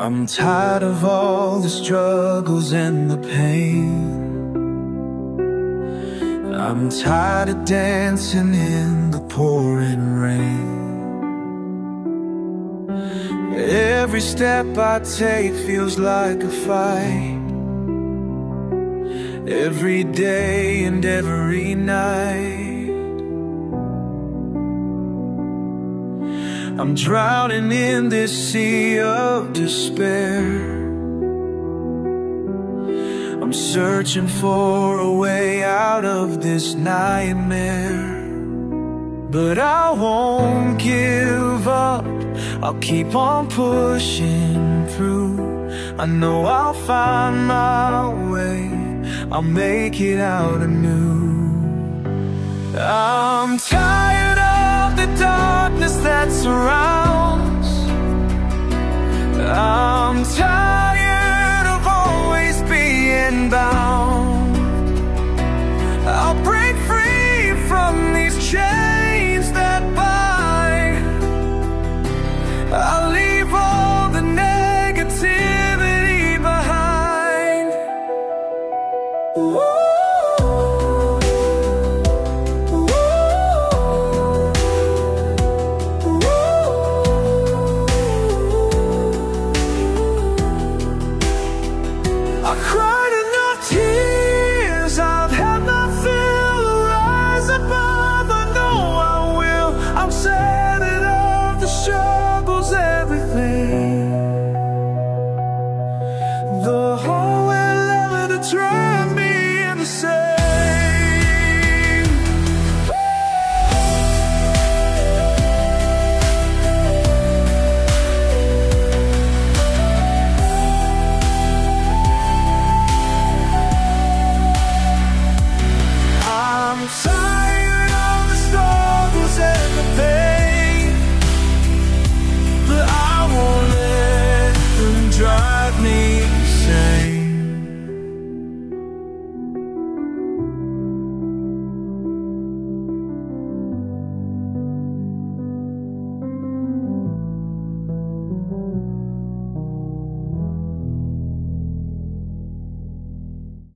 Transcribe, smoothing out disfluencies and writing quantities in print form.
I'm tired of all the struggles and the pain. I'm tired of dancing in the pouring rain. Every step I take feels like a fight. Every day and every night I'm drowning in this sea of despair. I'm searching for a way out of this nightmare. But I won't give up, I'll keep on pushing through. I know I'll find my way, I'll make it out anew. I'm tired of the darkness that surrounds. I'm tired